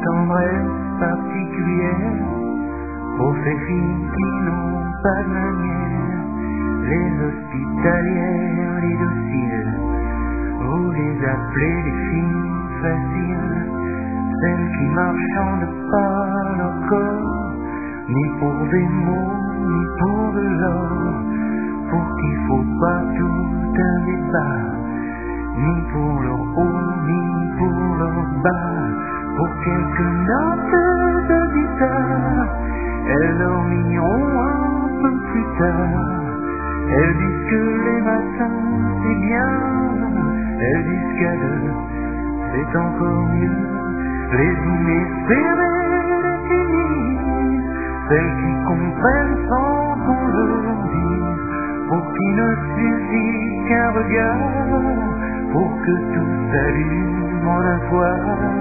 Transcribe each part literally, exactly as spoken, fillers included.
tendresse particulière pour ces filles qui n'ont pas de manière, les hospitalières, les dociles, vous les appelez les filles faciles, celles qui marchandent pas leur corps, ni pour des mots, ni pour de l'or, pour qu'il faut pas tout un débat, ni pour leur haut, ni pour leur bas, pour quelques notes de guitare, elles dormiront un peu plus tard. Elles disent que les matins c'est bien, elles disent qu'à deux c'est encore mieux, les inespérées, les timides, celles qui comprennent sans qu'on leur dise, pour qui ne suffit qu'un regard, pour que tout s'allume en un fois.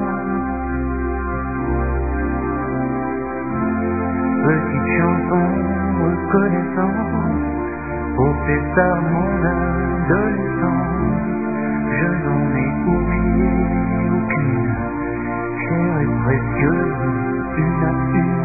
Petite chanson reconnaissance, pour ces stars mon adolescence, je n'en ai oublié aucune, chère et précieuse, une à une.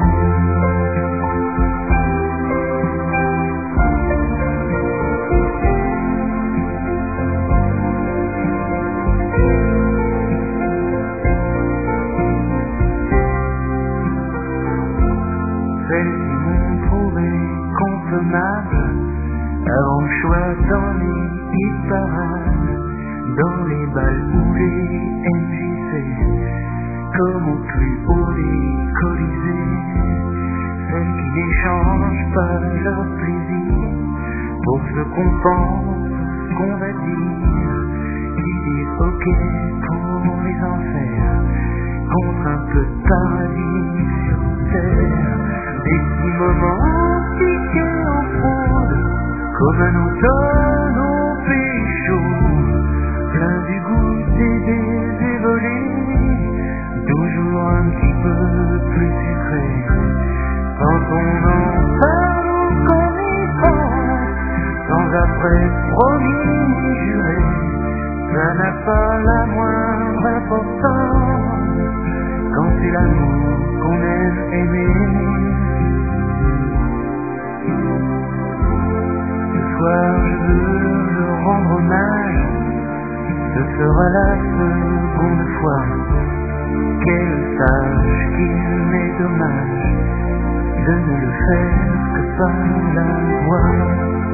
Celles qui m'ont trouvé consommable avant le choix dans les hit parades, dans les balles ou les M J C, comme au plus haut des colisées, celles qui n'échangent pas leur plaisir pour ce qu'on pense, qu'on va dire, qui disent ok pour les enfers, contre un peu de paradis sur terre, des petits moments piqués en fraude, comme un automne au pécho, plein du goût des dévolés, toujours un petit peu plus sucré, quand on en parle ou qu'on y pense, sans après promis ni juré, ça n'a pas la moindre importance, quand c'est l'amour qu'on aime aimer. Ce soir je veux leur rendre hommage, ce sera la seconde fois qu'elle sache qu'il m'est dommage de ne le faire que par la voix.